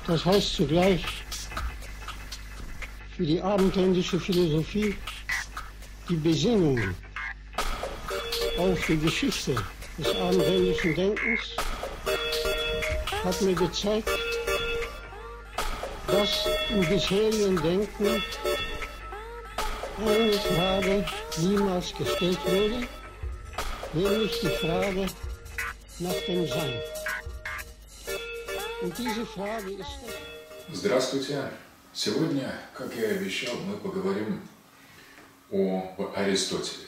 Das heißt zugleich für die abendländische Philosophie die Besinnung auf die Geschichte des abendländischen Denkens hat mir gezeigt, dass im bisherigen Denken eine Frage niemals gestellt wurde, nämlich die Frage nach dem Sein. Und diese Frage ist das. Здравствуйте! Сегодня, как я и обещал, мы поговорим об Аристотеле.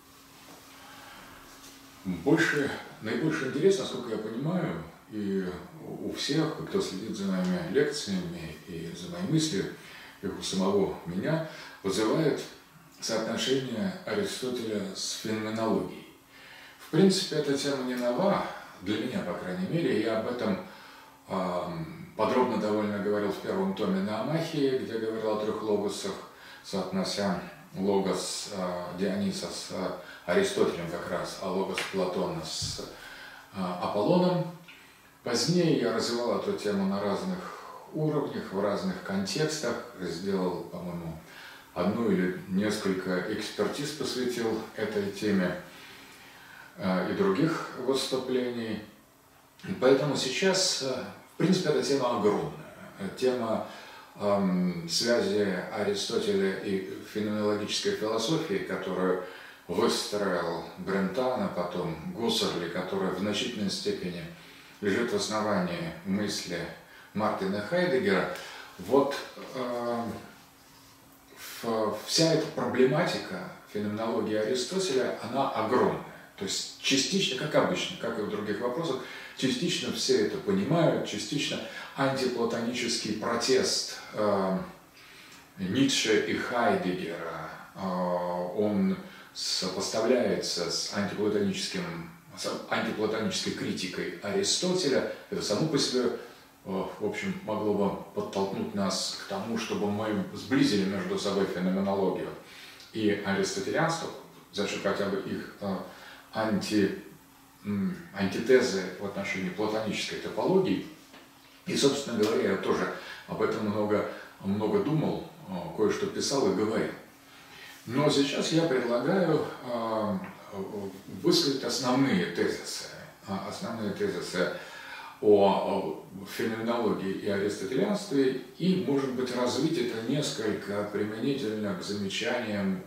Наибольший интерес, насколько я понимаю, и у всех, кто следит за моими лекциями и за мои мысли, и у самого меня, вызывает соотношение Аристотеля с феноменологией. В принципе, эта тема не нова, для меня, по крайней мере, я об этом подробно довольно говорил в первом томе на Амахии, где говорил о трех логосах, соотнося логос Диониса с Аристотелем как раз, а логос Платона с Аполлоном. Позднее я развивал эту тему на разных уровнях, в разных контекстах, сделал, по-моему, одну или несколько экспертиз посвятил этой теме и других выступлений. Поэтому сейчас, в принципе, эта тема огромная. Тема связи Аристотеля и феноменологической философии, которую выстроил Брентан, а потом Гуссерли, которая в значительной степени лежит в основании мысли Мартина Хайдеггера. Вот вся эта проблематика феноменологии Аристотеля, она огромная. То есть частично, как обычно, как и в других вопросах, частично все это понимают, частично антиплатонический протест Ницше и Хайдеггера, он сопоставляется с антиплатонической критикой Аристотеля. Это само по себе, в общем, могло бы подтолкнуть нас к тому, чтобы мы сблизили между собой феноменологию и аристотелианство, за счет хотя бы их антитезы в отношении платонической топологии. И, собственно говоря, я тоже об этом много думал, кое-что писал и говорил. Но сейчас я предлагаю высказать основные тезисы о феноменологии и аристотелианстве, и, может быть, развить это несколько применительно к замечаниям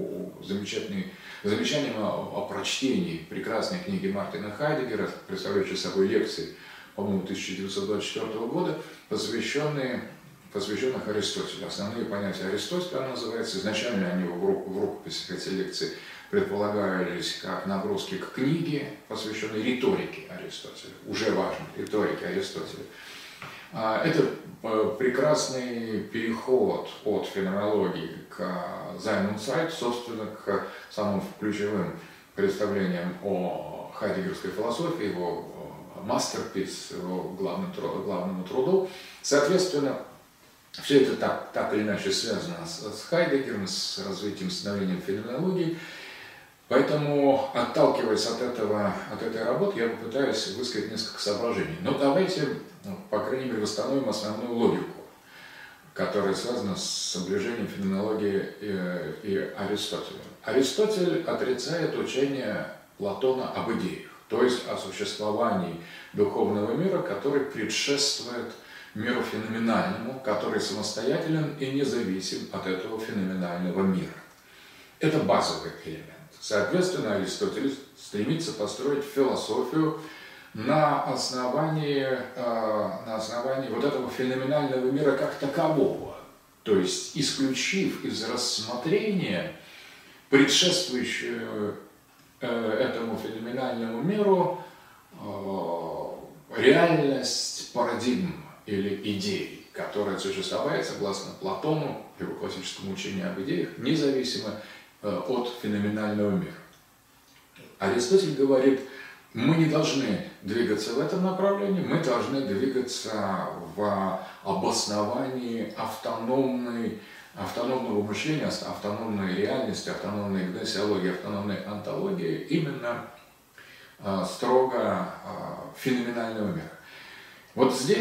о прочтении прекрасной книги Мартина Хайдеггера, представляющей собой лекции, по-моему, 1924 года, посвященных Аристотелю. Основные понятия Аристотеля, она называется, изначально они в рукописях эти лекции предполагались как наброски к книге, посвященной риторике Аристотеля, уже важной риторике Аристотеля. Это прекрасный переход от феноменологии к Sein und Zeit, собственно, к самым ключевым представлениям о хайдеггерской философии, его masterpiece, его главному труду. Соответственно, все это так или иначе связано с Хайдеггером, с развитием, становлением феноменологии. Поэтому, отталкиваясь от этой работы, я попытаюсь высказать несколько соображений. Но давайте, по крайней мере, восстановим основную логику, которая связана с сближением феноменологии и Аристотеля. Аристотель отрицает учение Платона об идеях, то есть о существовании духовного мира, который предшествует миру феноменальному, который самостоятелен и независим от этого феноменального мира. Это базовый элемент. Соответственно, Аристотель стремится построить философию на основании вот этого феноменального мира как такового, то есть исключив из рассмотрения предшествующую этому феноменальному миру реальность парадигм или идей, которая существует, согласно Платону, его классическому учению об идеях, независимо от феноменального мира. Аристотель говорит, мы не должны двигаться в этом направлении, мы должны двигаться в обосновании автономного мышления, автономной реальности, автономной гносеологии, автономной онтологии, именно строго феноменального мира. Вот здесь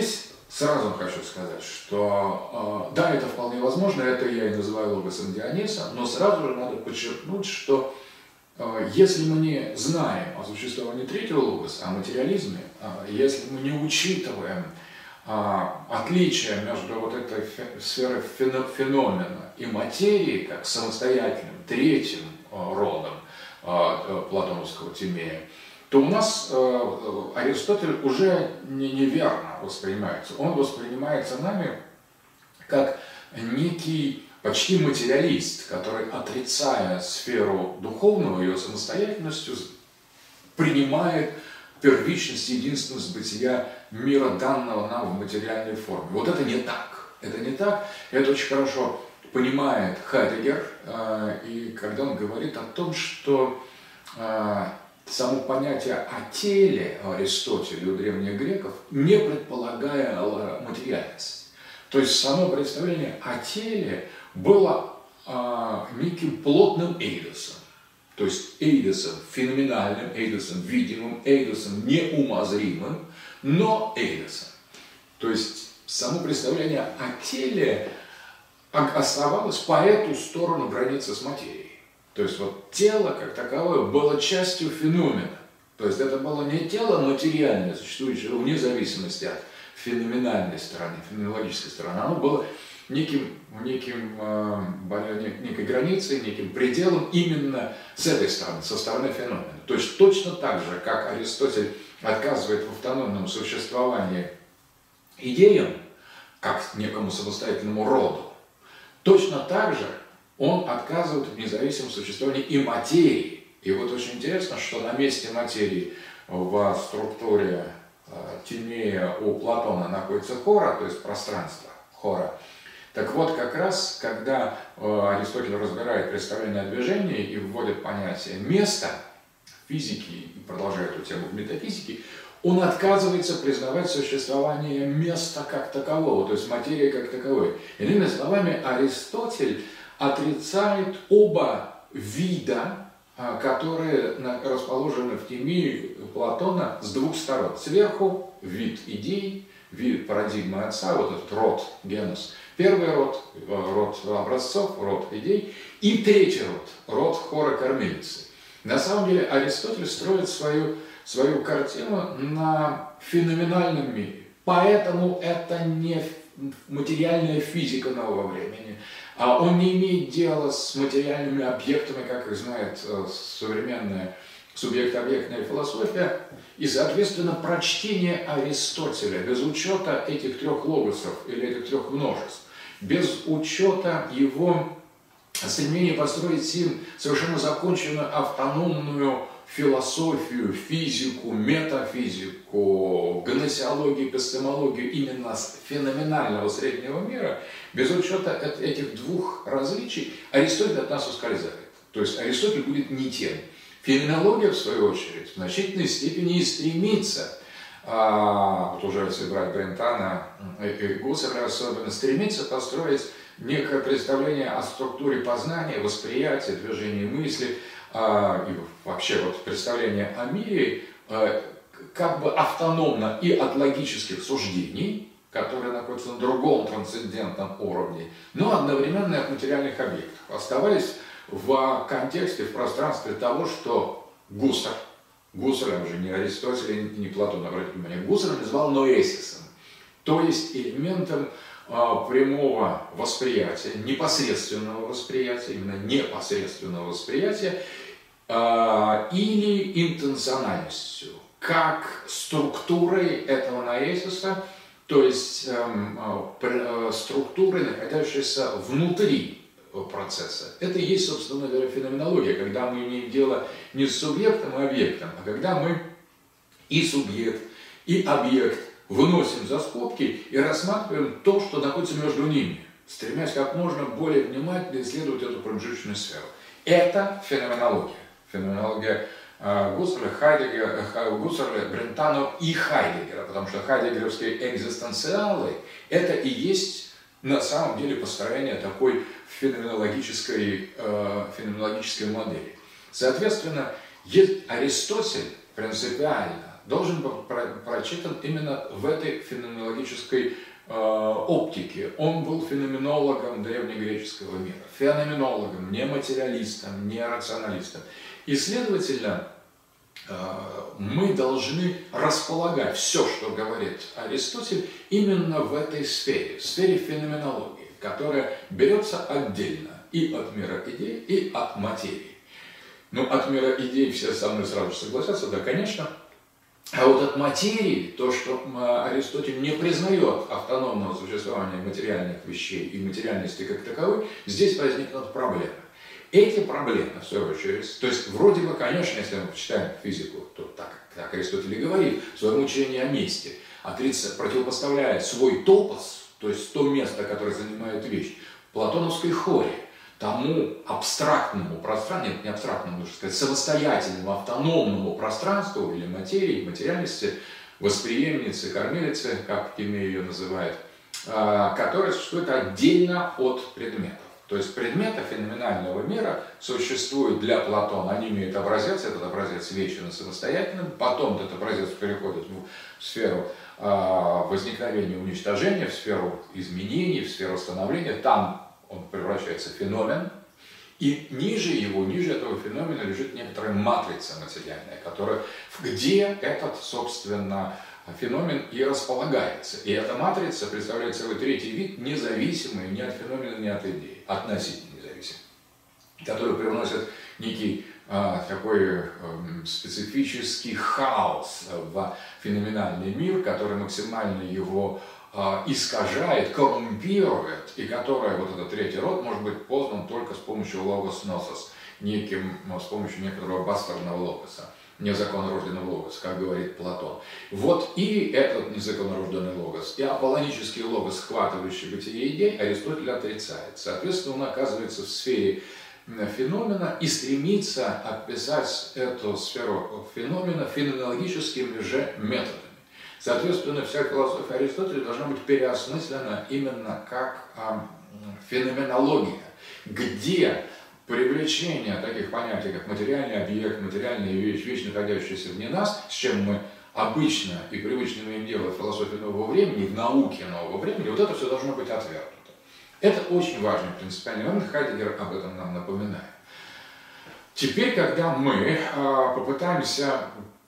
Сразу хочу сказать, что да, это вполне возможно, это я и называю логосом Диониса, но сразу же надо подчеркнуть, что если мы не знаем о существовании третьего логоса, о материализме, если мы не учитываем отличие между вот этой сферой феномена и материи, как самостоятельным третьим родом платоновского Тимея, то у нас Аристотель уже неверно воспринимается. Он воспринимается нами как некий почти материалист, который, отрицая сферу духовного, ее самостоятельностью, принимает первичность, единственность бытия мира, данного нам в материальной форме. Вот это не так. Это не так. Это очень хорошо понимает Хайдеггер, и когда он говорит о том, что само понятие о теле Аристотеля у древних греков не предполагало материальность. То есть само представление о теле было неким плотным эйдосом. То есть эйдосом феноменальным, эйдосом видимым, эйдосом неумозримым, но эйдосом. То есть само представление о теле оставалось по эту сторону границы с материей. То есть вот тело как таковое было частью феномена. То есть это было не тело материальное, существующее вне зависимости от феноменальной стороны, феноменологической стороны. Оно было некой границей, неким пределом именно с этой стороны, со стороны феномена. То есть точно так же, как Аристотель отказывает в автономном существовании идеям, как некому самостоятельному роду, точно так же он отказывает в независимом существовании и материи. И вот очень интересно, что на месте материи в структуре Тимея у Платона находится хора, то есть пространство хора. Так вот, как раз, когда Аристотель разбирает представление о движении и вводит понятие места в физике и продолжает эту тему в метафизике, он отказывается признавать существование места как такового, то есть материи как таковой. Иными словами, Аристотель отрицает оба вида, которые расположены в Тимее Платона с двух сторон. Сверху вид идей, вид парадигмы отца, вот этот род, генос. Первый род, род образцов, род идей. И третий род хора кормилицы. На самом деле Аристотель строит свою картину на феноменальном мире. Поэтому это не материальная физика нового времени. Он не имеет дела с материальными объектами, как их знает современная субъект-объектная философия. И, соответственно, прочтение Аристотеля без учета этих трех логосов или этих трех множеств, без учета его стремления построить им совершенно законченную автономную философию, физику, метафизику, гносеологию, эпистемологию именно с феноменального среднего мира, без учета этих двух различий, Аристотель от нас ускользает. То есть Аристотель будет не тем. Феноменология, в свою очередь, в значительной степени и стремится, вот уже если брать Брентана и Гуссерля особенно, стремится построить некое представление о структуре познания, восприятия, движения мысли, и вообще вот представление о мире как бы автономно и от логических суждений, которые находятся на другом трансцендентном уровне, но одновременно и от материальных объектов, оставаясь в контексте, в пространстве того, что Гуссерль уже не Аристотель и не Платон, обратите внимание, Гуссерль назвал ноэсисом, то есть элементом прямого восприятия, непосредственного восприятия, именно непосредственного восприятия или интенциональностью, как структурой этого ноэсиса, то есть структурой, находящейся внутри процесса. Это и есть, собственно говоря, феноменология, когда мы имеем дело не с субъектом и объектом, а когда мы и субъект, и объект выносим за скобки и рассматриваем то, что находится между ними, стремясь как можно более внимательно исследовать эту промежуточную сферу. Это феноменология. Феноменология Гуссерля, Брентано и Хайдеггера, потому что хайдеггеровские экзистенциалы – это и есть на самом деле построение такой феноменологической модели. Соответственно, Аристотель принципиально должен быть прочитан именно в этой феноменологической оптике. Он был феноменологом древнегреческого мира, феноменологом, не материалистом, не рационалистом. И, следовательно, мы должны располагать все, что говорит Аристотель, именно в этой сфере феноменологии, которая берется отдельно и от мира идей, и от материи. Ну, от мира идей все со мной сразу же согласятся, да, конечно. А вот от материи, то, что Аристотель не признает автономного существования материальных вещей и материальности как таковой, здесь возникнут проблемы. Эти проблемы, в свою очередь, то есть вроде бы, конечно, если мы почитаем физику, то так Аристотель и говорит в своем учении о месте, противопоставляет свой топос, то есть то место, которое занимает вещь, платоновской хоре, тому абстрактному пространству, нет, не абстрактному, нужно сказать, самостоятельному, автономному пространству или материи, материальности, восприемницы, кормилицы, как Тимей ее называет, которая существует отдельно от предметов. То есть предметы феноменального мира существуют для Платона, они имеют образец, этот образец вечен и самостоятельным, потом этот образец переходит в сферу возникновения и уничтожения, в сферу изменений, в сферу становления, там он превращается в феномен, и ниже его, ниже этого феномена лежит некоторая матрица материальная, где этот, собственно, феномен и располагается. И эта матрица представляет собой третий вид, независимый ни от феномена, ни от идеи, относительно независимый, который привносит некий такой специфический хаос в феноменальный мир, который максимально его искажает, коррумпирует, и которая, вот этот третий род, может быть познан только с помощью логос-носос, с помощью некоторого бастарного логоса, незаконнорожденного логоса, как говорит Платон. Вот и этот незаконнорожденный логос, и аполлонический логос, схватывающий бытие идей, Аристотель отрицает. Соответственно, он оказывается в сфере феномена и стремится описать эту сферу феномена феноменологическими же методами. Соответственно, вся философия Аристотеля должна быть переосмыслена именно как феноменология, где привлечение таких понятий, как материальный объект, материальная вещь, находящаяся вне нас, с чем мы обычно и привычно имеем дело в философии нового времени, в науке нового времени, вот это все должно быть отвергнуто. Это очень важный принципиальный момент, Хайдеггер об этом нам напоминает. Теперь, когда мы попытаемся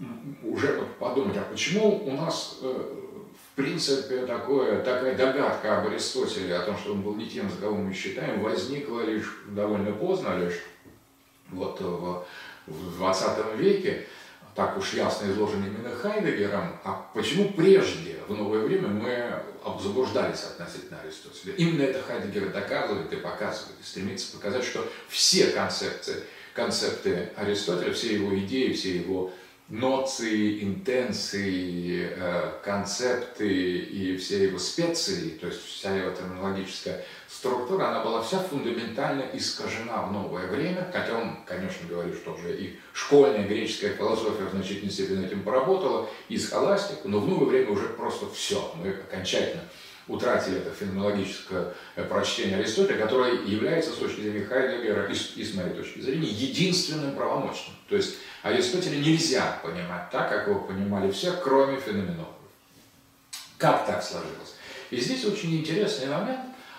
уже подумать, а почему у нас, в принципе, такая догадка об Аристотеле, о том, что он был не тем, за кого мы считаем, возникла лишь довольно поздно, лишь вот в 20 веке, так уж ясно изложено именно Хайдеггером, а почему прежде, в новое время, мы заблуждались относительно Аристотеля. Именно это Хайдеггер доказывает и показывает, и стремится показать, что все концепты Аристотеля, все его идеи, все его ноции, интенции, концепты и все его специи, то есть вся его терминологическая структура, она была вся фундаментально искажена в новое время, хотя он, конечно, говорит, что уже и школьная греческая философия в значительной степени этим поработала, и схоластику, но в новое время уже просто все, мы окончательно утратили это феноменологическое прочтение Аристотеля, которое является с точки зрения Хайдеггера и с моей точки зрения единственным правомочным. То есть Аристотеля нельзя понимать так, как его понимали все, кроме феноменологов. Как так сложилось? И здесь очень интересный момент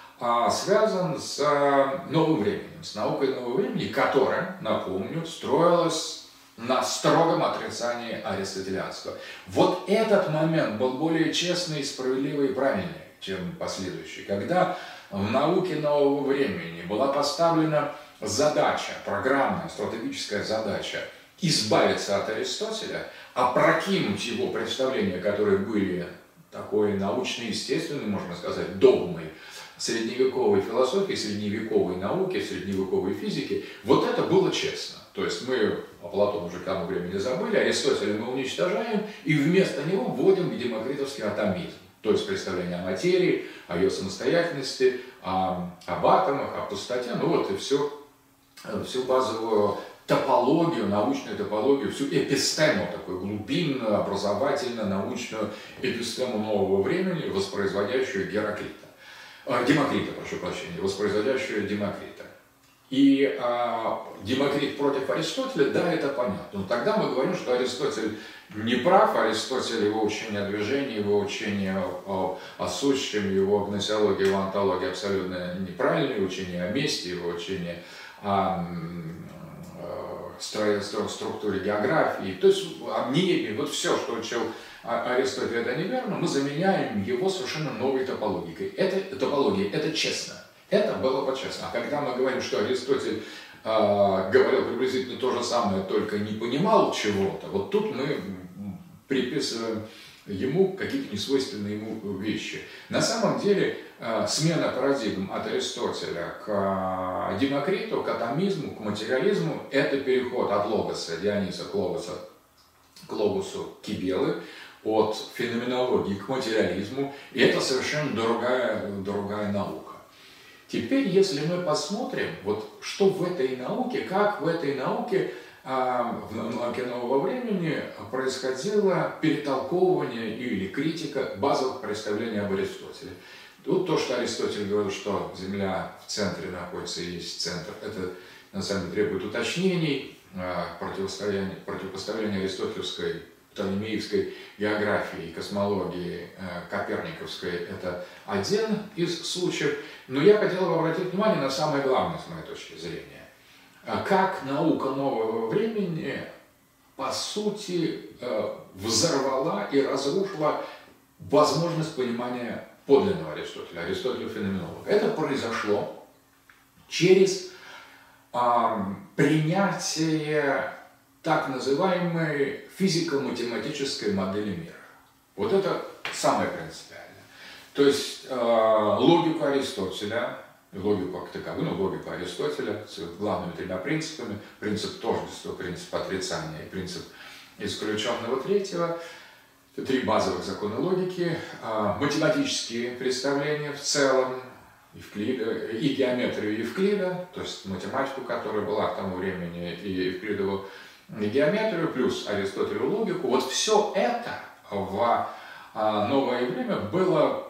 связан с новым временем, с наукой нового времени, которая, напомню, строилась на строгом отрицании аристотелианства. Вот этот момент был более честный, справедливый и правильный, чем последующий, когда в науке нового времени была поставлена задача, программная, стратегическая задача избавиться от Аристотеля, опрокинуть его представления, которые были такой научно-естественной, можно сказать, догмой средневековой философии, средневековой науки, средневековой физики. Вот это было честно. То есть мы о Платоне уже к тому времени забыли, Аристотеля мы уничтожаем и вместо него вводим демокритовский атомизм. То есть представление о материи, о ее самостоятельности, об атомах, о пустоте, ну вот и всю базовую топологию, научную топологию, всю эпистему, такую глубинную, образовательную, научную эпистему нового времени, воспроизводящую Демокрита, прошу прощения, воспроизводящую Демокрита. И Демокрит против Аристотеля, да, это понятно. Но тогда мы говорим, что Аристотель не прав Аристотель, его учение о движении, его учение о сущем, его гносеология, его онтология абсолютно неправильные учения, о месте, его учение о структуре географии, то есть о небе, вот все, что учил Аристотель, это неверно, мы заменяем его совершенно новой топологией. Это честно, это было по-честному. А когда мы говорим, что Аристотель говорил приблизительно то же самое, только не понимал чего-то, вот тут мы приписываем ему какие-то несвойственные ему вещи. На самом деле смена парадигм от Аристотеля к Демокриту, к атомизму, к материализму – это переход от логоса Диониса к логосу Кибелы, от феноменологии к материализму, и это совершенно другая наука. Теперь, если мы посмотрим, вот что в этой науке, как в этой науке, в науке нового времени происходило перетолковывание или критика базовых представлений об Аристотеле. Тут то, что Аристотель говорил, что Земля в центре находится и есть центр, это на самом деле требует уточнений, противопоставления аристотелевской, птолемеевской географии, космологии, коперниковской – это один из случаев. Но я хотел бы обратить внимание на самое главное, с моей точки зрения. Как наука нового времени, по сути, взорвала и разрушила возможность понимания подлинного Аристотеля, Аристотеля феноменолога. Это произошло через принятие так называемой физико-математической модели мира. Вот это самое принципиальное. То есть логику Аристотеля, логику как таковую, но логику Аристотеля с главными тремя принципами: принцип тождества, принцип отрицания и принцип исключенного третьего. Это три базовых закона логики, математические представления в целом, Евклида, и геометрию Евклида, то есть математику, которая была к тому времени, и Евклидову геометрию, плюс Аристотелеву логику. Вот все это в новое время было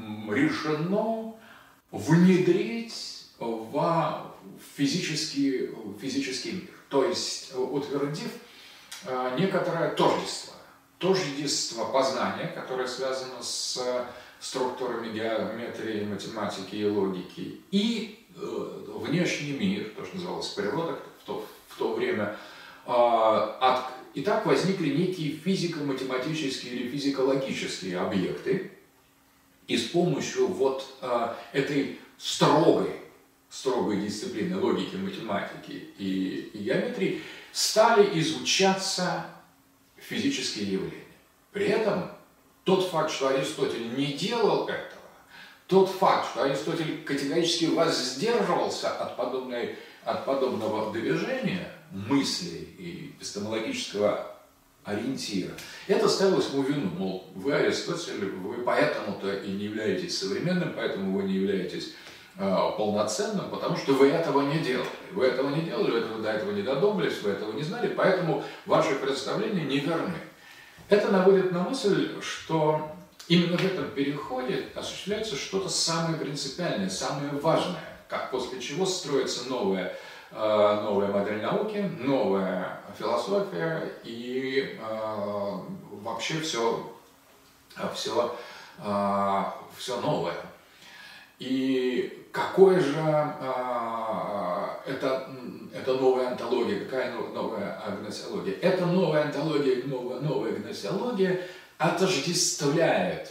решено внедрить в физический мир, то есть утвердив некоторое тождество познания, которое связано с структурами геометрии, математики и логики, и внешний мир, то, что называлось природа в то время. И так возникли некие физико-математические или физико-логические объекты, и с помощью вот этой строгой дисциплины логики, математики и геометрии стали изучаться физические явления. При этом тот факт, что Аристотель не делал этого, тот факт, что Аристотель категорически воздерживался от подобного движения мысли и эпистемологического ориентира, это ставилось ему вину, мол, вы, Аристотель, вы поэтому-то и не являетесь современным, поэтому вы не являетесь полноценным, потому что вы этого не делали. Вы этого не делали, вы до этого не додумались, вы этого не знали, поэтому ваши представления неверны. Это наводит на мысль, что именно в этом переходе осуществляется что-то самое принципиальное, самое важное, после чего строится новая модель науки, новая философия и вообще все новое. И какое же это новая онтология, какая новая гносеология? Эта новая онтология, новая гносеология отождествляет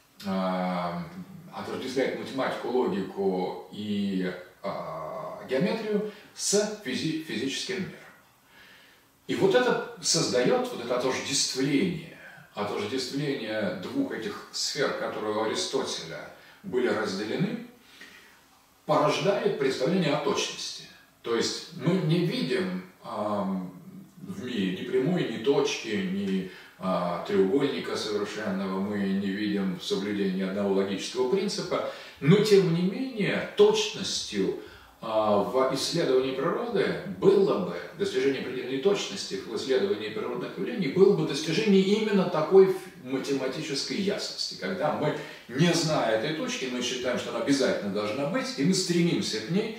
математику, логику и геометрию с физическим миром. И вот это создает вот это отождествление двух этих сфер, которые у Аристотеля были разделены, порождает представление о точности. То есть мы не видим в мире ни прямой, ни точки, ни треугольника совершенного, мы не видим соблюдения одного логического принципа, но тем не менее точностью в исследовании природы было бы, достижение предельной точности в исследовании природных явлений было бы достижение именно такой математической ясности, когда мы, не зная этой точки, мы считаем, что она обязательно должна быть, и мы стремимся к ней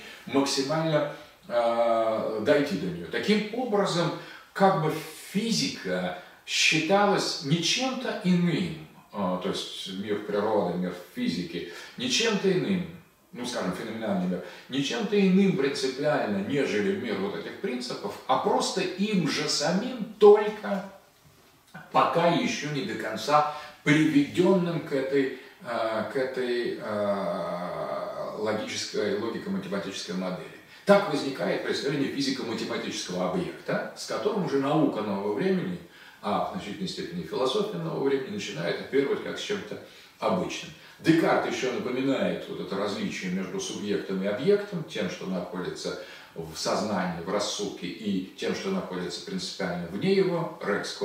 максимально дойти до нее. Таким образом, как бы физика считалось не чем-то иным, то есть мир природы, мир физики, не чем-то иным, ну, скажем, феноменальный мир, не чем-то иным принципиально, нежели мир вот этих принципов, а просто им же самим, только пока еще не до конца приведенным к этой логико-математической модели. Так возникает представление физико-математического объекта, с которым уже наука нового времени, а в значительной степени философия нового времени, начинает оперировать как с чем-то обычным. Декарт еще напоминает вот это различие между субъектом и объектом, тем, что находится в сознании, в рассудке, и тем, что находится принципиально вне его, res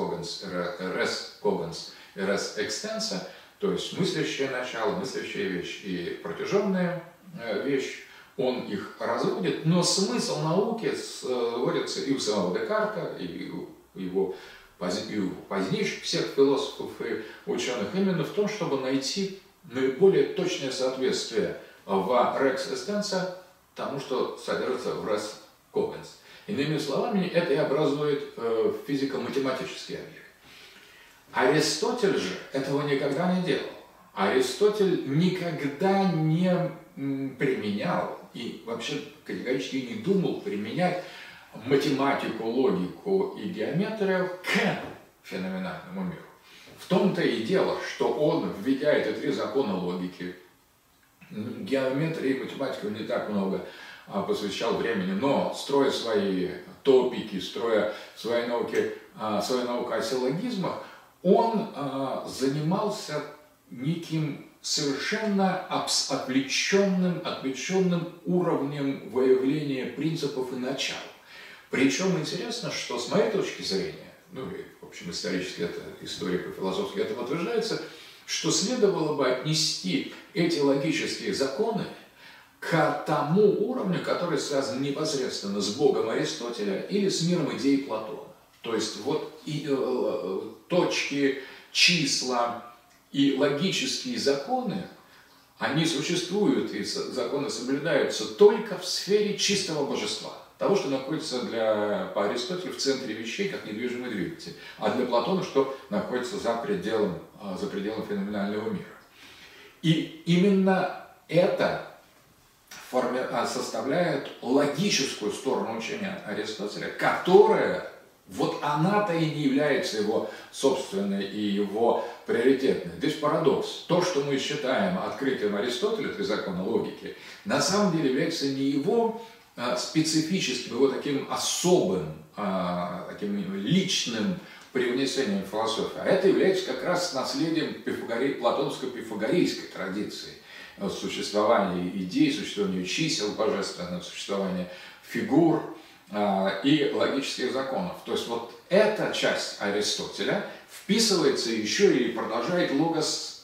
cogens и res extensa, то есть мыслящее начало, мыслящая вещь и протяженная вещь. Он их разводит, но смысл науки сводится и у самого Декарта, и у его позднейших всех философов и ученых именно в том, чтобы найти наиболее точное соответствие в Rex Extensa тому, что содержится в Res Cogens. Иными словами, это и образует физико-математический объект. Аристотель же этого никогда не делал. Аристотель никогда не применял и вообще категорически не думал применять математику, логику и геометрию к феноменальному миру. В том-то и дело, что он, введя эти три закона логики, геометрии и математике он не так много посвящал времени, но строя свои топики, строя свою науку о силлогизмах, он занимался неким совершенно отвлеченным уровнем выявления принципов и начал. Причем интересно, что с моей точки зрения, ну и в общем исторически это, историко-философски это подтверждается, что следовало бы отнести эти логические законы к тому уровню, который связан непосредственно с Богом Аристотеля или с миром идей Платона. То есть вот точки, числа и логические законы, они существуют, и законы соблюдаются только в сфере чистого божества. Того, что находится по Аристотелю в центре вещей, как недвижимый двигатель, а для Платона, что находится за пределом феноменального мира. И именно это составляет логическую сторону учения Аристотеля, которая, вот она-то и не является его собственной и его приоритетной. Здесь парадокс. То, что мы считаем открытием Аристотеля, три закона логики, на самом деле является не его специфическим, его таким особым, таким личным привнесением философии, а это является как раз наследием платоновско-пифагорейской традиции существования идей, существования чисел божественного, существования фигур и логических законов. То есть вот эта часть Аристотеля вписывается еще и продолжает логос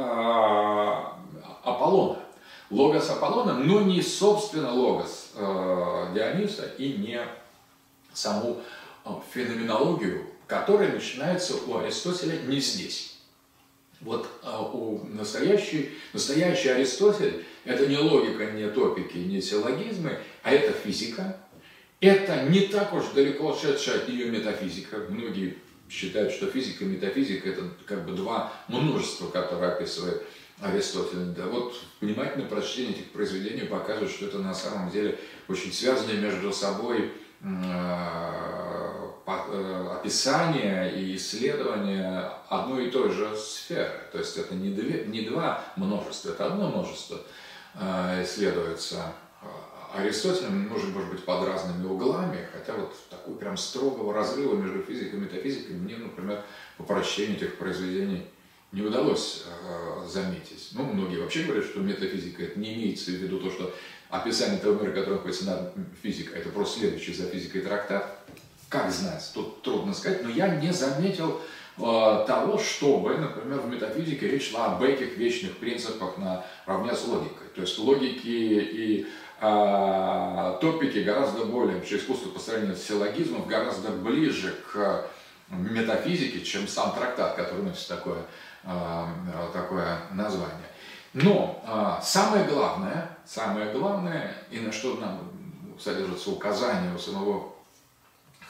Аполлона. Логос Аполлона, но не собственно логос Диониса и не саму феноменологию, которая начинается у Аристотеля не здесь. Вот настоящий Аристотель – это не логика, не топики, не силлогизмы, а это физика. Это не так уж далеко ушедшая от нее метафизика. Многие считают, что физика и метафизика – это как бы два множества, которые описывает Аристотель. Да вот внимательное прочтение этих произведений показывает, что это на самом деле очень связанные между собой описание и исследование одной и той же сферы. То есть это не два множества, это одно множество исследуется Аристотелем, может быть, под разными углами, хотя вот такого прям строгого разрыва между физикой и метафизикой мне, например, по прочтению этих произведений не удалось заметить. Ну, многие вообще говорят, что метафизика это не имеется в виду то, что описание того мира, который находится над физикой, это просто следующий за физикой трактат. Как знать, тут трудно сказать, но я не заметил того, чтобы, например, в метафизике речь шла об этих вечных принципах наравне с логикой. То есть логики и топики гораздо более, вообще искусство построения силлогизмов гораздо ближе к метафизике, чем сам трактат, который носит такое название. Но самое главное, и на что нам содержится указание у самого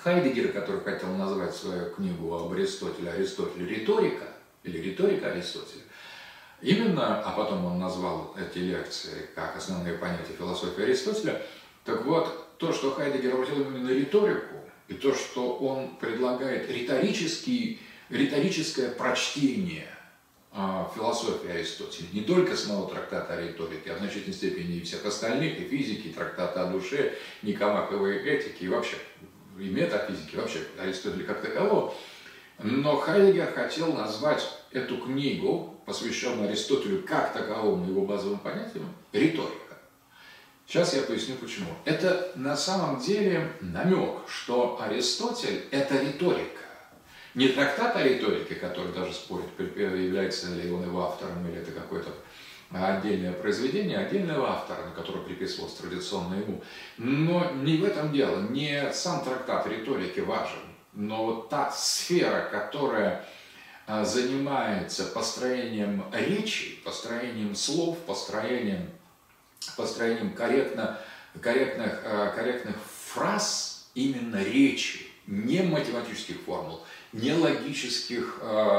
Хайдеггер, который хотел назвать свою книгу об Аристотеле «Риторика» или «Риторика Аристотеля», именно, а потом он назвал эти лекции как основные понятия философии Аристотеля, так вот, то, что Хайдеггер обратил именно на риторику, и то, что он предлагает риторическое прочтение философии Аристотеля, не только самого трактата о риторике, а в значительной степени и всех остальных, и физики, и трактата о душе, Никомаховой этики, и вообще, и метафизики, вообще Аристотеля как такового. Но Хайдеггер хотел назвать эту книгу, посвященную Аристотелю как таковому его базовым понятиям, риторика. Сейчас я поясню почему. Это на самом деле намек, что Аристотель – это риторика. Не трактат о риторике, который даже спорит, является ли он его автором, или это какое-то отдельное произведение отдельного автора, на которое приписывалось традиционно ему. Но не в этом дело. Не сам трактат риторики важен, но вот та сфера, которая занимается построением речи, построением слов, построением корректных фраз, именно речи, не математических формул, не логических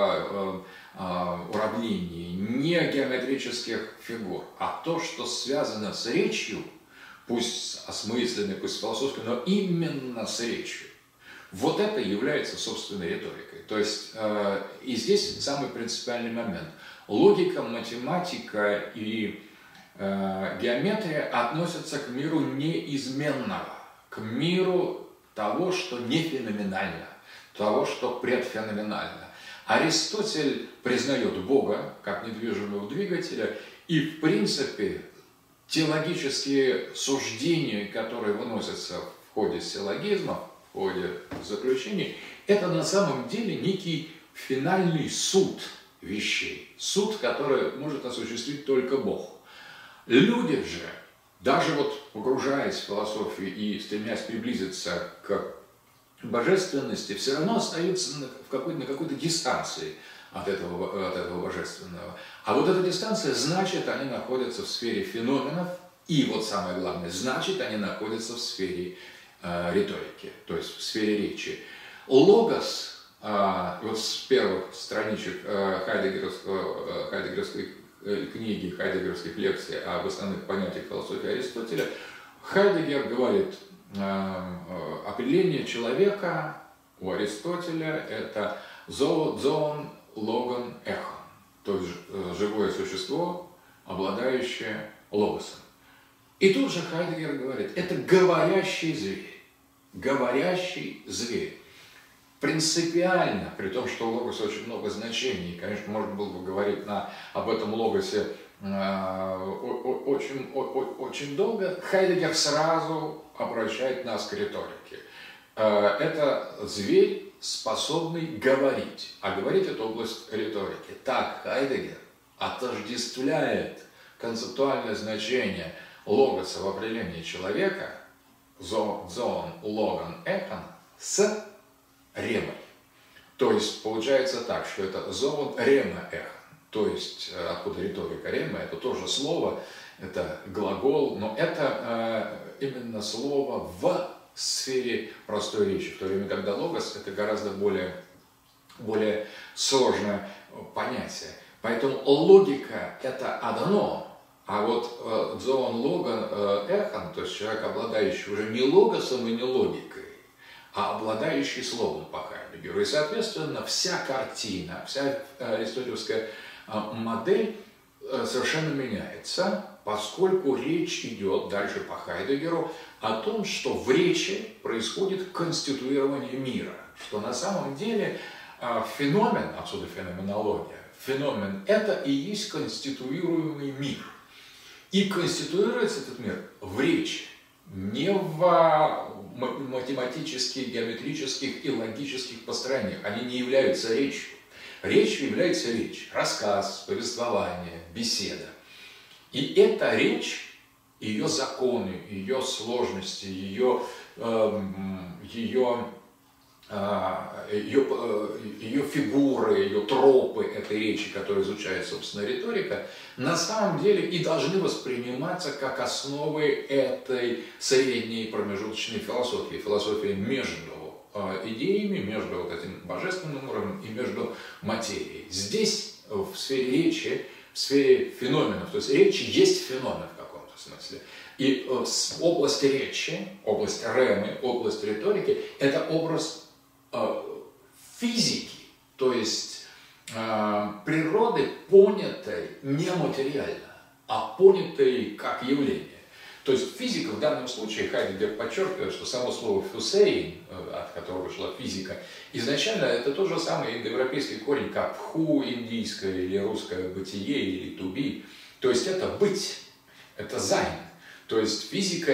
уравнений, не геометрических фигур, а то, что связано с речью, пусть осмысленной, пусть философской, но именно с речью. Вот это является собственной риторикой. То есть и здесь самый принципиальный момент. Логика, математика и геометрия относятся к миру неизменного, к миру того, что не феноменально, того, что предфеноменально. Аристотель признает Бога как недвижимого двигателя, и в принципе те логические суждения, которые выносятся в ходе силлогизмов, в ходе заключений, это на самом деле некий финальный суд вещей, суд, который может осуществить только Бог. Люди же, даже вот погружаясь в философию и стремясь приблизиться к божественности, все равно остаются на какой-то дистанции от этого божественного. А вот эта дистанция, значит, они находятся в сфере феноменов, и вот самое главное, значит, они находятся в сфере риторики, то есть в сфере речи. Логос, вот с первых страничек хайдеггеровской книги, хайдеггеровских лекций об основных понятиях философии Аристотеля, Хайдеггер говорит, определение человека у Аристотеля – это зоон, логон, эхон, то есть живое существо, обладающее логосом. И тут же Хайдеггер говорит, это говорящий зверь, говорящий зверь. Принципиально, при том, что у логоса очень много значений, конечно, можно было бы говорить об этом логосе очень долго, Хайдеггер сразу обращает нас к риторике. Это зверь, способный говорить, а говорить – это область риторики. Так Хайдеггер отождествляет концептуальное значение логоса в определении человека, зоон, логон, эхон, с ремой. То есть получается так, что это зоон, рема, эхо. То есть откуда риторика, рема, это тоже слово, это глагол, но это именно слово в сфере простой речи, в то время, когда логос это гораздо более сложное понятие. Поэтому логика это одно, а вот зоон, логон, эхон, то есть человек, обладающий уже не логосом и не логикой, а обладающий словом по Хайдеггеру. И, соответственно, вся картина, вся аристотелевская модель совершенно меняется, поскольку речь идет дальше по Хайдеггеру о том, что в речи происходит конституирование мира, что на самом деле феномен, отсюда феноменология, феномен – это и есть конституируемый мир. И конституируется этот мир в речи, не в математических, геометрических и логических построениях. Они не являются речью. Речью является речь, рассказ, повествование, беседа. И эта речь, ее законы, ее сложности, ее фигуры, ее тропы этой речи, которые изучает, собственно, риторика, на самом деле и должны восприниматься как основы этой средней промежуточной философии, философии между идеями, между вот этим божественным уровнем и между материей. Здесь в сфере речи, в сфере феноменов, то есть речь есть феномен в каком-то смысле. И область речи, область ремы, область риторики – это образ физики, то есть природы, понятой не материально, а понятой как явление. То есть физика в данном случае, Хайдеггер подчеркивает, что само слово «фюсейн», от которого шла физика, изначально это тот же самый индоевропейский корень, как «пху» индийское или русское «бытие» или «to be». То есть это «быть», это «зайн». То есть физика –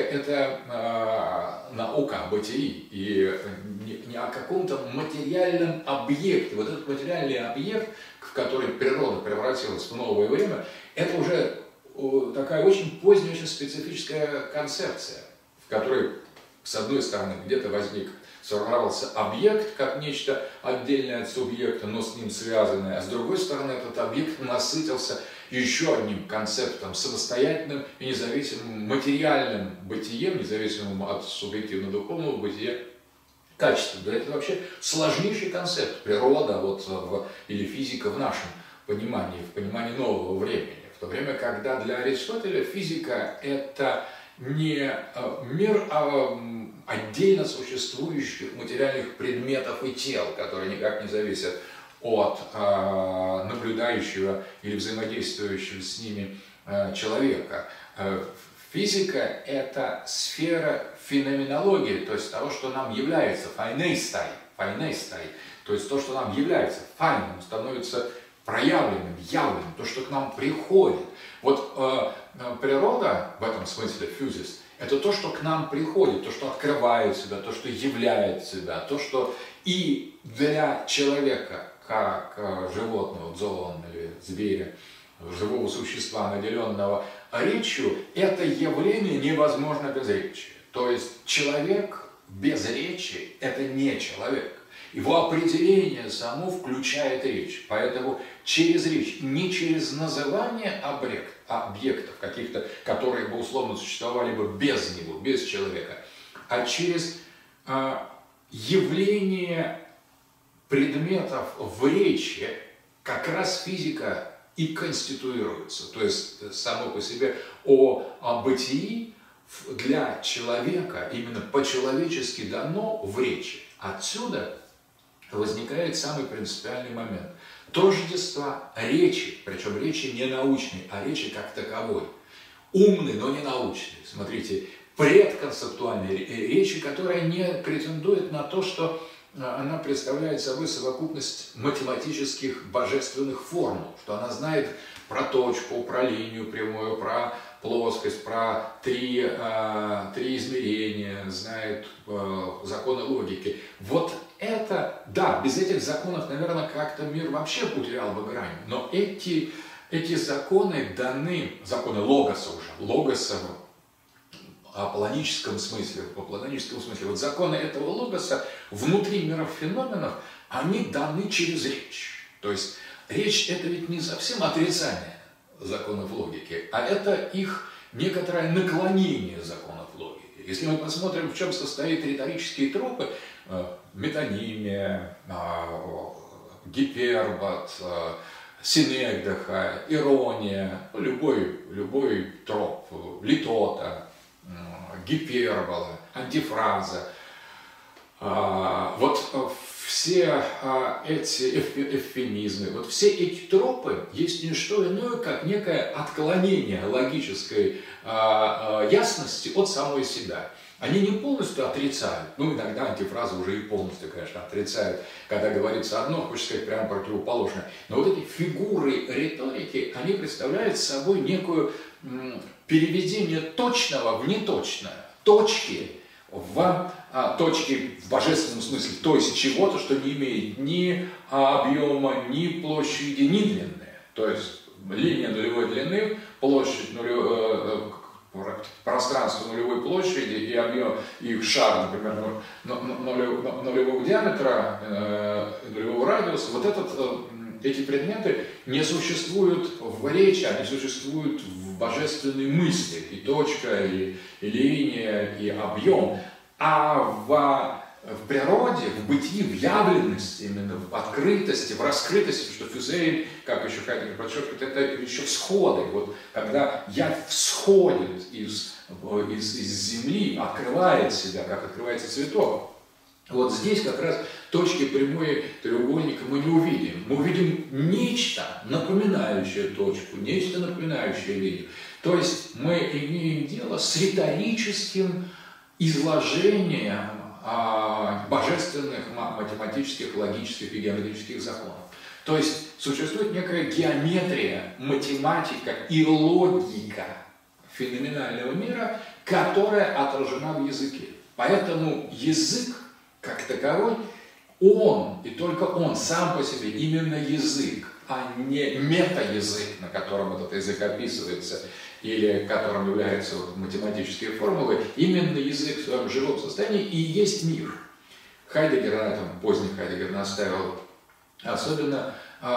это наука о бытии, и не о каком-то материальном объекте. Вот этот материальный объект, в который природа превратилась в новое время, это уже такая очень поздняя, очень специфическая концепция, в которой, с одной стороны, где-то сформировался объект, как нечто отдельное от субъекта, но с ним связанное, а с другой стороны, этот объект насытился еще одним концептом, самостоятельным и независимым материальным бытием, независимым от субъективно-духовного бытия, качеством. Да, это вообще сложнейший концепт, природа или физика в нашем понимании, в понимании нового времени. В то время, когда для Аристотеля физика – это не мир отдельно существующих материальных предметов и тел, которые никак не зависят от наблюдающего или взаимодействующего с ними человека. Физика – это сфера феноменологии, то есть того, что нам является, файнейстай, то есть то, что нам является, файном, становится проявленным, явленным, то, что к нам приходит. Вот природа, в этом смысле фьюзис, это то, что к нам приходит, то, что открывает себя, то, что являет себя, то, что и для человека, как животного, зоон или зверя, живого существа, наделенного речью, это явление невозможно без речи. То есть человек без речи – это не человек. Его определение само включает речь. Поэтому через речь, не через называние объектов каких-то, которые бы условно существовали бы без него, без человека, а через явление предметов в речи как раз физика и конституируется. То есть само по себе о бытии для человека именно по-человечески дано в речи. Отсюда возникает самый принципиальный момент. Тождество речи, причем речи не научной, а речи как таковой. Умной, но не научной. Смотрите, предконцептуальной речи, которая не претендует на то, что она представляет собой совокупность математических божественных формул, что она знает про точку, про линию прямую, про плоскость, про три измерения, знает законы логики. Вот это, да, без этих законов, наверное, как-то мир вообще потерял бы грань. Но эти законы даны, законы логоса уже, логоса в платоническом смысле, вот законы этого логоса внутри миров феноменов, они даны через речь. То есть речь – это ведь не совсем отрицание законов логики, а это их некоторое наклонение законов логики. Если мы посмотрим, в чем состоят риторические тропы, метонимия, гипербот, синекдоха, ирония, любой троп, литота, гипербола, антифраза. Вот все эти эвфемизмы, вот все эти тропы есть не что иное, как некое отклонение логической ясности от самой себя. Они не полностью отрицают, иногда антифразы уже и полностью, конечно, отрицают, когда говорится одно, хочется сказать прямо противоположное. Но вот эти фигуры риторики, они представляют собой некое переведение точного в неточное, точки в божественном смысле, то есть чего-то, что не имеет ни объема, ни площади, ни длины. То есть линия нулевой длины, площадь пространство нулевой площади и объем, и шар, например, нулевого диаметра, нулевого радиуса, эти предметы не существуют в речи, они существуют в божественной мысли. И точка, и линия, и объем. А в в природе, в бытии, в явленности, именно в открытости, в раскрытости, что фюзейль, как еще Хайдеггер подчеркивает, это еще всходы. Вот когда явь всходит из земли, открывает себя, как открывается цветок. Вот здесь как раз точки прямой треугольника мы не увидим. Мы увидим нечто, напоминающее точку, нечто, напоминающее линию. То есть мы имеем дело с риторическим изложением божественных математических, логических и геометрических законов. То есть существует некая геометрия, математика и логика феноменального мира, которая отражена в языке. Поэтому язык, как таковой, он, и только он сам по себе, именно язык, а не мета-язык, на котором этот язык описывается, или которым являются математические формулы, именно язык в своем живом состоянии и есть мир. Хайдеггер на этом, поздний Хайдеггер, наставил особенно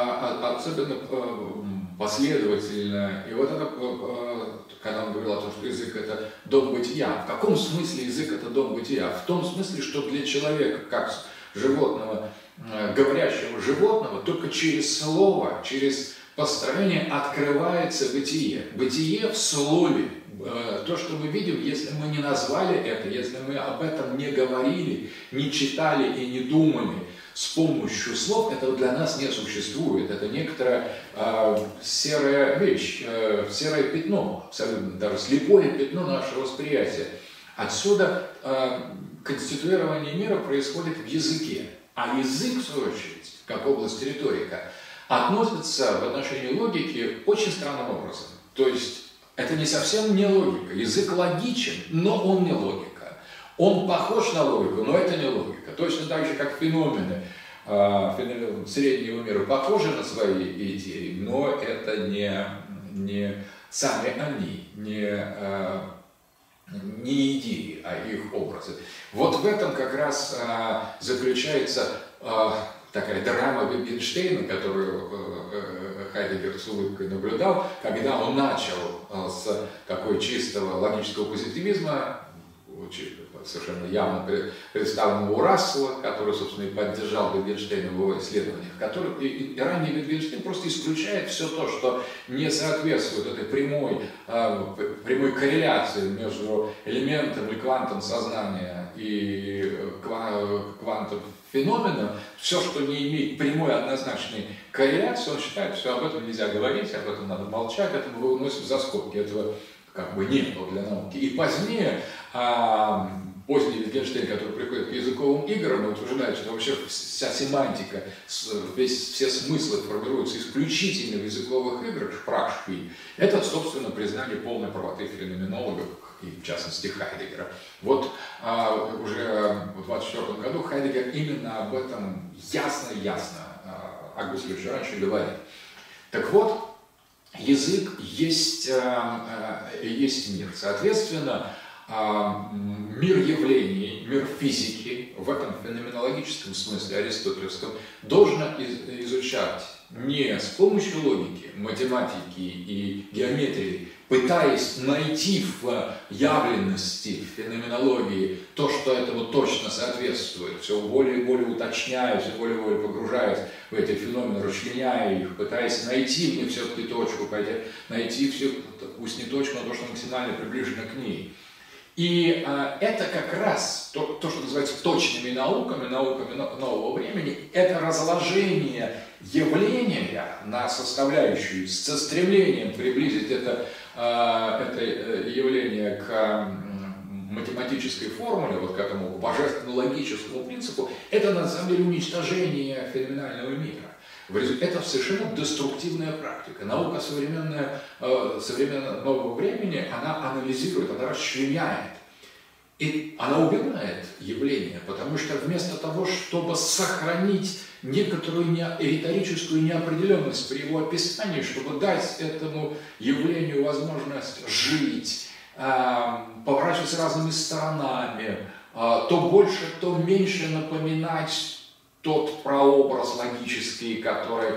последовательно. И вот это, когда он говорил о том, что язык – это дом бытия. В каком смысле язык – это дом бытия? В том смысле, что для человека, как животного, говорящего животного, только через слово, через построение открывается бытие. Бытие в слове. То, что мы видим, если мы не назвали это, если мы об этом не говорили, не читали и не думали с помощью слов, это для нас не существует. Это некоторая серая вещь, серое пятно, абсолютно, даже слепое пятно нашего восприятия. Отсюда конституирование мира происходит в языке. А язык, в свою очередь, как область риторика, относится в отношении логики очень странным образом. То есть это не совсем не логика. Язык логичен, но он не логика. Он похож на логику, но это не логика. Точно так же, как феномены среднего мира похожи на свои идеи, но это не сами они, не идеи, а их образы. Вот в этом как раз заключается такая драма Wittgensteina, которую Хайдеггер с улыбкой наблюдал, когда он начал с такой чистого логического позитивизма, совершенно явно представленного у Рассела, который, собственно, и поддержал Wittgensteina в его исследованиях, и ранний Wittgenstein просто исключает все то, что не соответствует этой прямой корреляции между элементом и квантом сознания и квантом феномена, все, что не имеет прямой однозначной корреляции, он считает, что об этом нельзя говорить, об этом надо молчать, это мы выносим за скобки, этого как бы не было для науки. И позднее, поздний Wittgenstein, который приходит к языковым играм, он утверждает, что вообще вся семантика, все смыслы формируются исключительно в языковых играх, Sprachspiel. Это, собственно, признание полной правоты феноменологов, и в частности Хайдеггера. Вот уже в 1924 году Хайдеггер именно об этом ясно, Август Львович раньше говорит. Так вот, язык есть мир. Соответственно, мир явлений, мир физики в этом феноменологическом смысле аристотелевском должен изучать не с помощью логики, математики и геометрии, пытаясь найти в явленности, в феноменологии то, что этому точно соответствует, все более и более уточняя, все более и более погружаясь в эти феномены, расчленяя их, пытаясь найти в них все-таки точку, найти все, пусть не точку, но то, что максимально приближено к ней. И это как раз то, что называется точными науками нового времени, это разложение явления на составляющие со стремлением приблизить это явление к математической формуле, вот к этому божественно-логическому принципу, это на самом деле уничтожение феноменального мира. Это совершенно деструктивная практика. Наука современного нового времени, она анализирует, она расчленяет. И она убивает явление, потому что вместо того, чтобы сохранить некоторую риторическую неопределенность при его описании, чтобы дать этому явлению возможность жить, поворачиваться разными сторонами, то больше, то меньше напоминать тот прообраз логический, который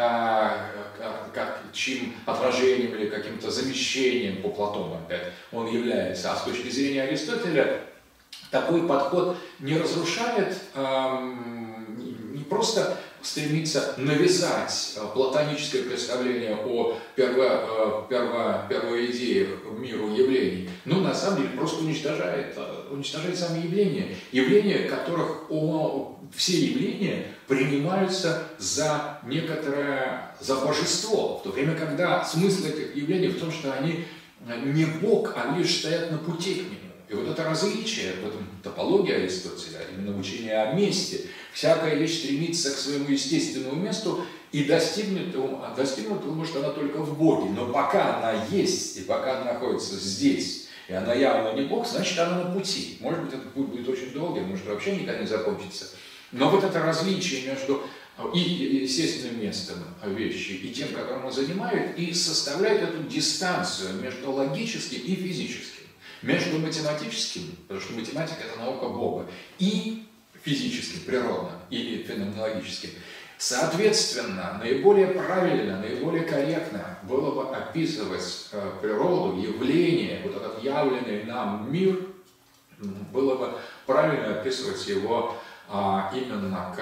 чьим отражением или каким-то замещением по Платону опять он является. А с точки зрения Аристотеля такой подход не разрушает, не просто стремится навязать платоническое представление о первоидеях миру явлений, но на самом деле просто уничтожает сами явления. Явления, которых все явления принимаются за божество, в то время, когда смысл этих явлений в том, что они не Бог, а лишь стоят на пути к нему. И вот это различие, в этом топология Аристотеля, именно учение о месте, всякая вещь стремится к своему естественному месту и достигнуть его может она только в Боге. Но пока она есть, и пока она находится здесь, и она явно не Бог, значит она на пути. Может быть, этот путь будет очень долгий, может вообще никогда не закончится. Но вот это различие между и естественным местом вещи, и тем, которым он занимает, и составляет эту дистанцию между логическим и физическим, между математическим, потому что математика – это наука Бога, и физическим, природным, или феноменологическим. Соответственно, наиболее правильно, наиболее корректно было бы описывать природу, явление, вот этот явленный нам мир, было бы правильно описывать его именно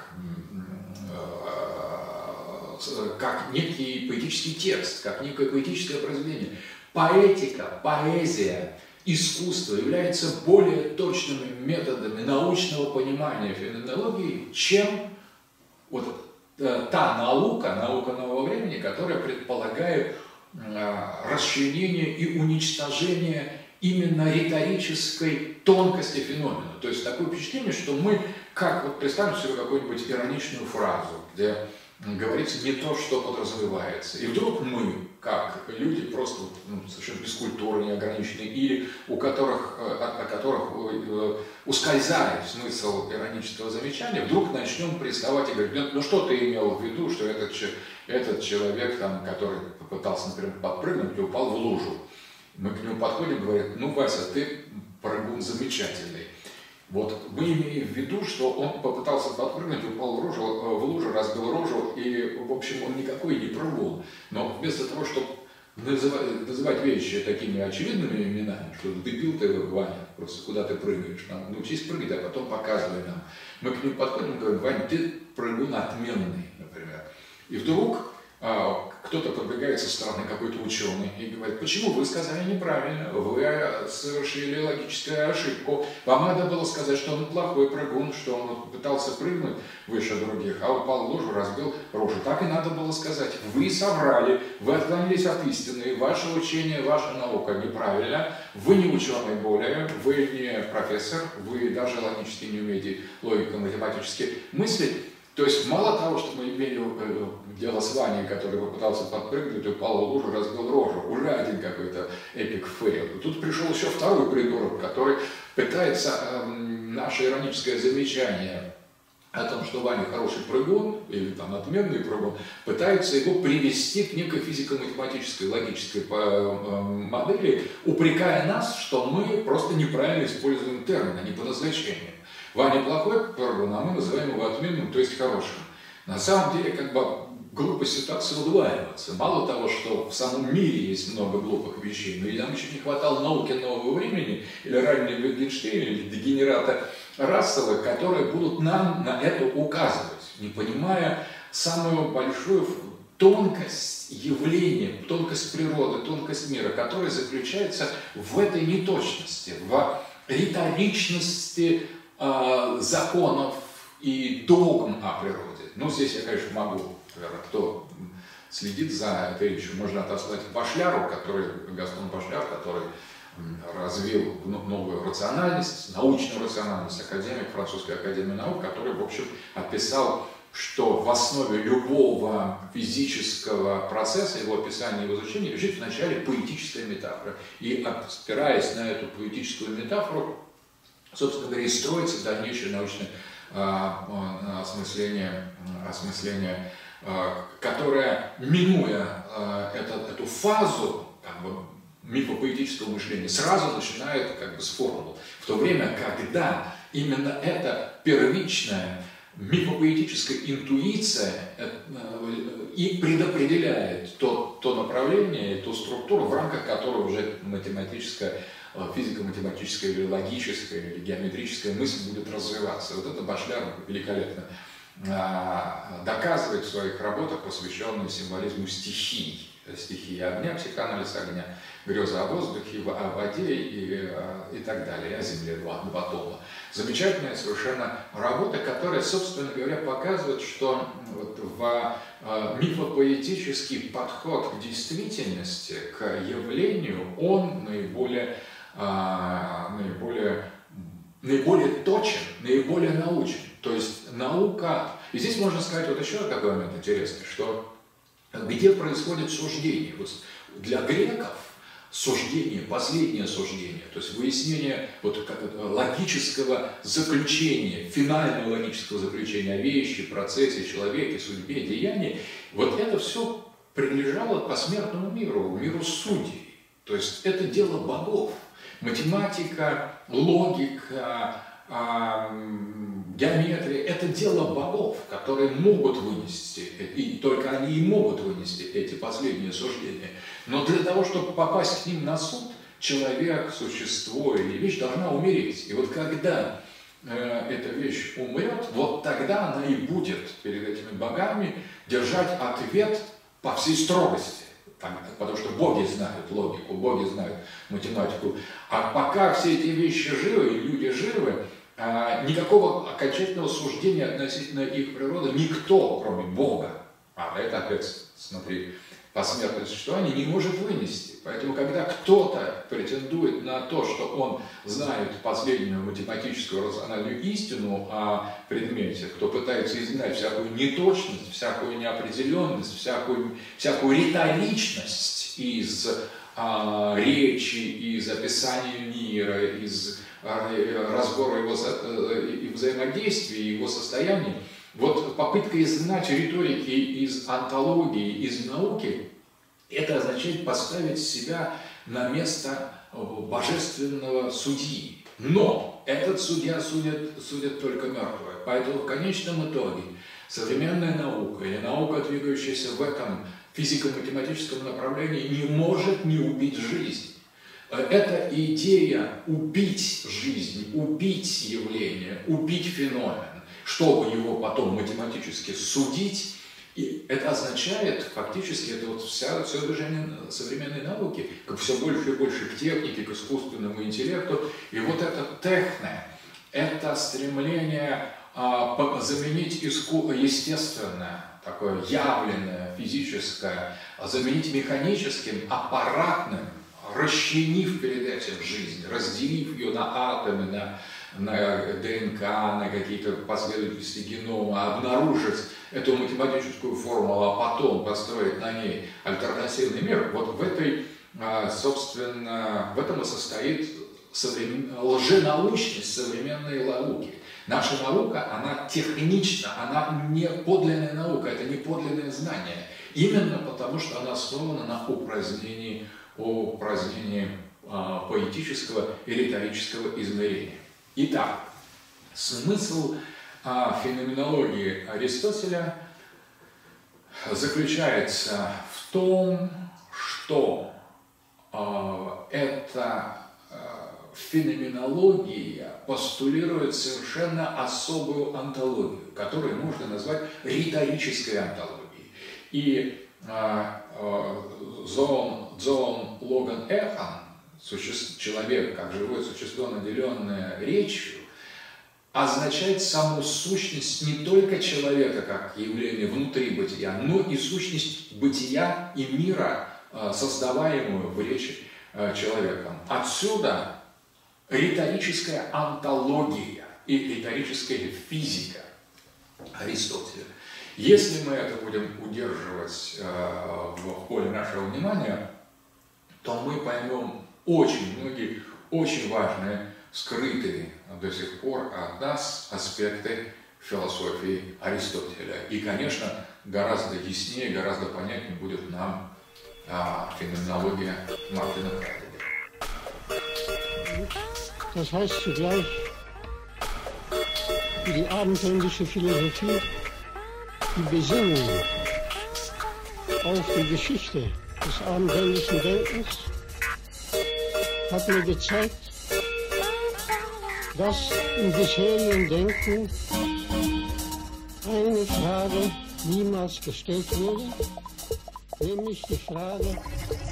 как некий поэтический текст, как некое поэтическое произведение. Поэтика, поэзия, искусство являются более точными методами научного понимания феноменологии, чем вот та наука нового времени, которая предполагает расчленение и уничтожение именно риторической тонкости феномена. То есть такое впечатление, что мы, вот представим себе какую-нибудь ироничную фразу, где говорится не то, что подразумевается. И вдруг мы, как люди, просто совершенно без культуры, неограниченные, или от которых ускользает смысл иронического замечания, вдруг начнем приставать и говорить: ну что ты имел в виду, что этот человек, который попытался, например, подпрыгнуть и упал в лужу. Мы к нему подходим и говорим: ну, Вася, ты прыгун замечательный. Вот мы имеем в виду, что он попытался подпрыгнуть, упал в лужу, разбил рожу, и, в общем, он никакой не прыгун. Но вместо того, чтобы называть вещи такими очевидными именами, что дебил ты, Ваня, просто куда ты прыгаешь, научись прыгать, а потом показывай нам. Мы к нему подходим и говорим: Ваня, ты прыгун отменный, например. И вдруг кто-то подбегает со стороны, какой-то ученый, и говорит: почему вы сказали неправильно, вы совершили логическую ошибку, вам надо было сказать, что он плохой прыгун, что он пытался прыгнуть выше других, а упал в лужу, разбил рожу. Так и надо было сказать. Вы соврали, вы отклонились от истины, ваше учение, ваша наука неправильно, вы не ученый более, вы не профессор, вы даже логически не умеете логико-математически мыслить. То есть мало того, что мы имели дело с Ваней, который попытался подпрыгнуть, упал в лужу, разбил рожу, уже один какой-то эпик фейл. Тут пришел еще второй придурок, который пытается наше ироническое замечание о том, что Ваня хороший прыгун, или там отменный прыгун, пытается его привести к некой физико-математической, логической модели, упрекая нас, что мы просто неправильно используем термины, не по назначению. Ваня плохой прыгун, а мы называем его отменным, то есть хорошим. На самом деле, глупость ситуации удваивается. Мало того, что в самом мире есть много глупых вещей, но и нам еще не хватало науки нового времени, или раннего Wittgensteina, или дегенерата Рассела, которые будут нам на это указывать, не понимая самую большую тонкость явления, тонкость природы, тонкость мира, которая заключается в этой неточности, в риторичности законов и догм о природе. Ну, здесь я, конечно, могу, кто следит за этой речью, можно отослать к Башляру, Гастон Башляр, который развил новую рациональность, научную рациональность, академик Французской академии наук, который, в общем, описал, что в основе любого физического процесса, его описания, его изучения, лежит вначале поэтическая метафора. И, опираясь на эту поэтическую метафору, собственно говоря, и строится дальнейшее научное осмысление, которое, минуя эту фазу мифопоэтического мышления, сразу начинает с формул. В то время, когда именно эта первичная мифопоэтическая интуиция и предопределяет тот то направление, ту структуру, в рамках которой уже математическая, физико-математическая или логическая или геометрическая мысль будет развиваться. Вот это Башляр великолепно доказывает в своих работах, посвященных символизму стихий. Стихии огня, психоанализ огня, грезы о воздухе, о воде и так далее, о земле, два тома. Замечательная совершенно работа, которая, собственно говоря, показывает, что вот в мифопоэтический подход к действительности, к явлению, он наиболее точен, наиболее научен. То есть наука... И здесь можно сказать вот еще такой момент интересный, что где происходит суждение. Вот для греков суждение, последнее суждение, то есть выяснение вот логического заключения, финального логического заключения о вещи, процессе, человеке, судьбе, деянии, вот это все принадлежало посмертному миру, миру судей. То есть это дело богов. Математика, логика, геометрия – это дело богов, которые могут вынести, и только они и могут вынести эти последние суждения. Но для того, чтобы попасть к ним на суд, человек, существо или вещь должна умереть. И вот когда эта вещь умрет, вот тогда она и будет перед этими богами держать ответ по всей строгости. Потому что боги знают логику, боги знают математику. А пока все эти вещи живы, и люди живы, никакого окончательного суждения относительно их природы никто, кроме Бога, это опять, смотри, посмертное существование, не может вынести. Поэтому, когда кто-то претендует на то, что он знает последнюю математическую рациональную истину о предмете, кто пытается изгнать всякую неточность, всякую неопределенность, всякую риторичность из речи, из описания мира, из разбора его взаимодействия, его состояний, вот попытка изгнать риторики из онтологии, из науки, это означает поставить себя на место божественного судьи. Но этот судья судит только мертвое. Поэтому в конечном итоге современная наука или наука, двигающаяся в этом физико-математическом направлении, не может не убить жизнь. Эта идея убить жизнь, убить явление, убить феномен, чтобы его потом математически судить, и это означает, фактически, это вот все движение современной науки, как все больше и больше к технике, к искусственному интеллекту, и вот это техне, это стремление заменить естественное, такое явленное, физическое, заменить механическим, аппаратным, расчленив перед этим жизнь, разделив ее на атомы, на ДНК, на какие-то последовательности генома, обнаружить эту математическую формулу, а потом построить на ней альтернативный мир, вот в этой, собственно, в этом и состоит лженаучность современной науки. Наша наука, она технична, она не подлинная наука, это не подлинное знание, именно потому что она основана на упразднении поэтического и риторического измерения. Итак, смысл феноменологии Аристотеля заключается в том, что эта феноменология постулирует совершенно особую онтологию, которую можно назвать риторической онтологией. И Зоон Логан Эхан, человек как живое существо, наделенное речью, означает саму сущность не только человека как явление внутри бытия, но и сущность бытия и мира, создаваемую в речи человеком. Отсюда риторическая онтология и риторическая физика Аристотеля. Если мы это будем удерживать в поле нашего внимания, то мы поймем очень многие, очень важные, скрытые до сих пор от нас аспекты философии Аристотеля. И, конечно, гораздо яснее, гораздо понятнее будет нам феноменология Мартина Хайдеггера. Das heißt zugleich, für die abendländische Philosophie die Besinnung auf die Geschichte des abendländischen Denkens hat mir gezeigt, dass im bisherigen Denken eine Frage niemals gestellt wurde, nämlich die Frage,